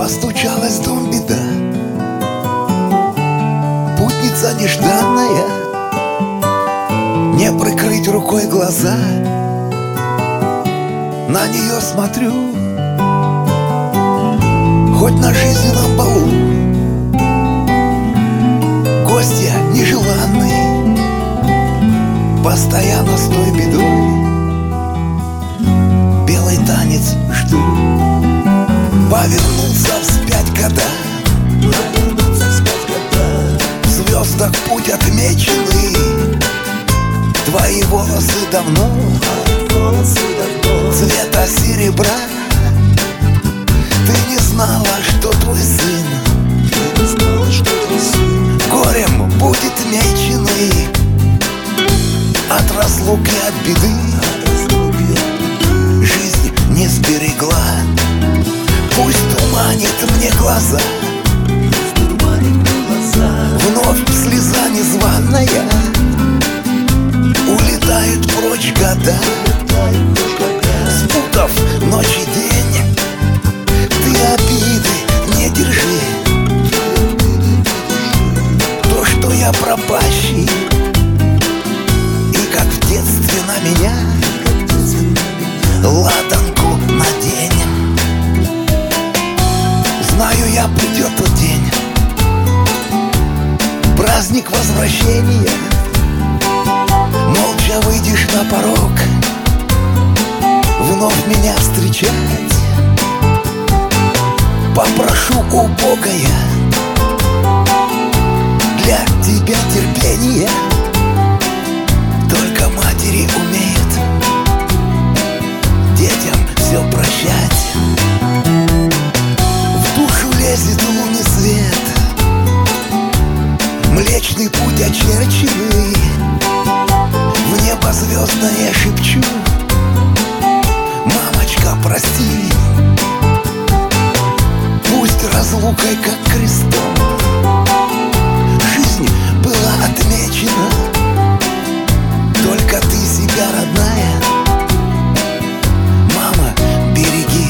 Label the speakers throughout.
Speaker 1: постучалась в дом беда, путница нежданная, не прикрыть рукой глаза. На нее смотрю, хоть на жизненном балу, гостья нежеланный, постоянно с той бедой. Белый танец жду, повернулся вспять года, в звездах путь отмеченный. Твои волосы давно цвета серебра. Ты не знала, что твой сын горем будет меченый от разлуки, от беды. Жизнь не сберегла, пусть туманит мне глаза. Вновь слеза незваная, улетают прочь года, спутав ночь и день. Ты обиды не держи, то, что я пропащий, и как в детстве на меня ладанку надень. Знаю я, придет тот день, праздник возвращения. Молча выйдешь на порог, вновь меня встречать. Попрошу у Бога я для тебя терпения. Только матери умеют детям все прощать. В душу лезет лунный свет, млечный путь очерченный. В небо звездное шепчу: мамочка, прости. Пусть разлукой, как крестом, жизнь была отмечена. Только ты себя, родная, мама, береги.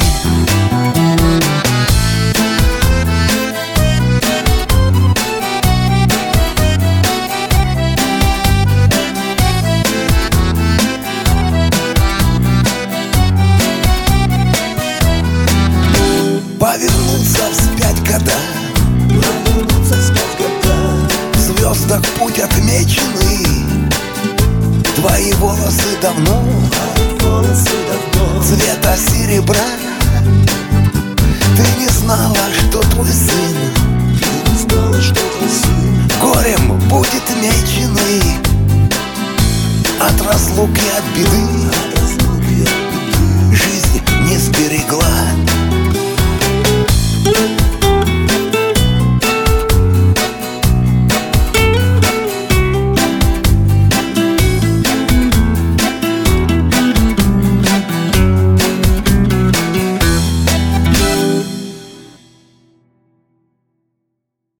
Speaker 1: Повернулся вспять года, в звездах путь отмеченный. Твои волосы давно цвета серебра. Ты не знала, что твой сын горем будет меченый от разлуки, от беды. Жизнь не сберегла,